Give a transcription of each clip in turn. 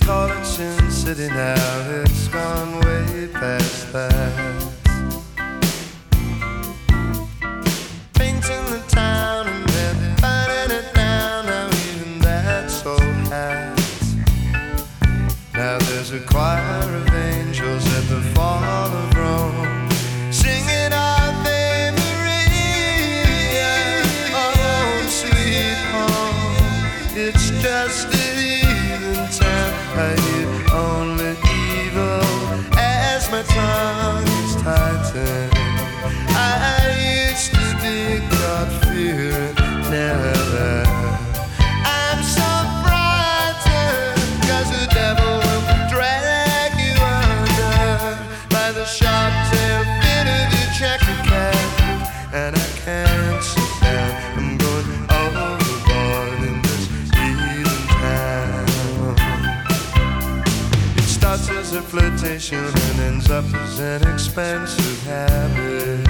call it Sin City now, it's gone way past that. Painting the town and then burning it down, now even that's old hat. Now there's a choir of angels at the fall of Rome, singing Ave Maria, oh sweet home. It's just an even town, I hear only evil as my tongue is tightened. I used to be God-fearing, never. I'm so frightened, 'cause the devil will drag you under by the sharp tail fin of your checker cat, and I can't sit down. I'm going overboard in this heathen town. It starts as a flirtation and ends up as an expensive habit,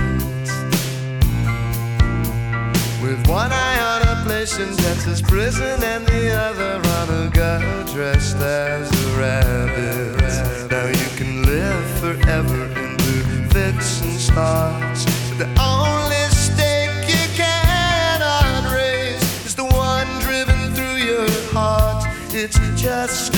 with one eye on a place in Texas prison and the other on a girl dressed as a rabbit. Now you can live forever in the fits and starts, but the only stake you cannot raise is the one driven through your heart. It's just